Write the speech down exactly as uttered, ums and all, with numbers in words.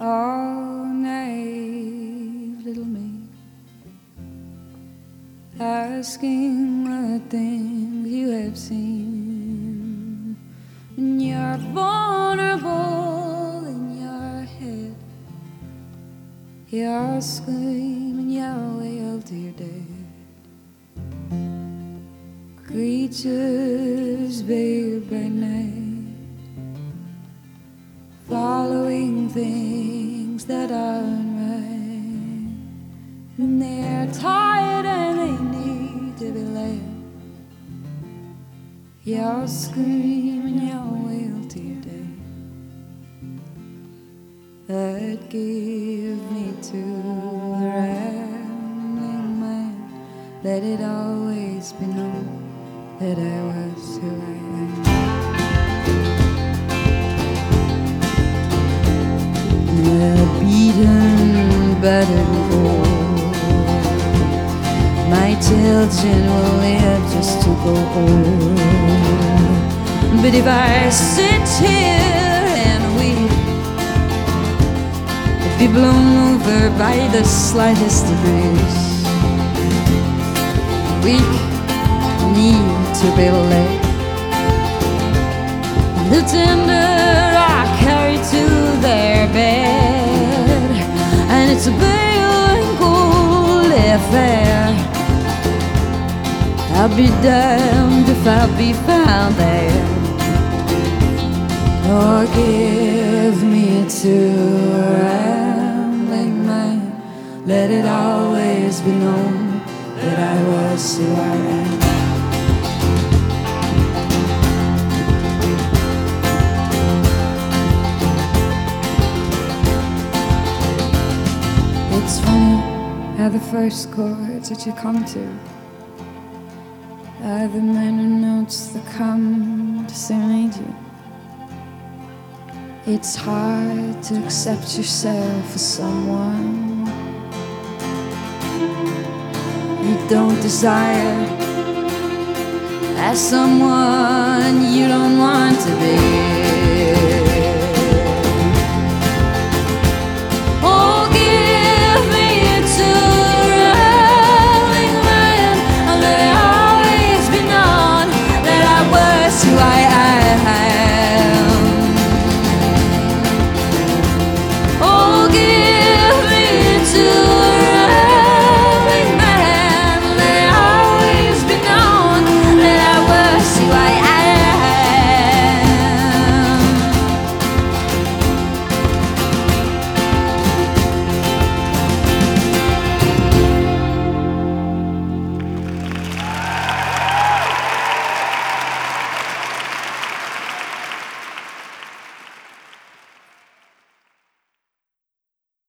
Oh, naive little me, asking what things you have seen. When you're vulnerable in your head, you're screaming your wail to your dead. Creatures veiled by night, following things that aren't right, and they're tired and they need to be led. You're screaming your wail to your day. That gave me to the rambling mind. Let it always be known that I was who I am. The beaten, battered gold, my children will live just to go old. But if I sit here and weep, be blown over by the slightest breeze, weak need to be led. The tender I carry to their bed, and it's a pale and cold affair. I'll be damned if I'll be found there. Or give me to a rambling mind. Let it always be known that I was who I am. It's funny how the first chords that you come to are the minor notes that come to serenade you. It's hard to accept yourself as someone you don't desire, as someone you don't want to be.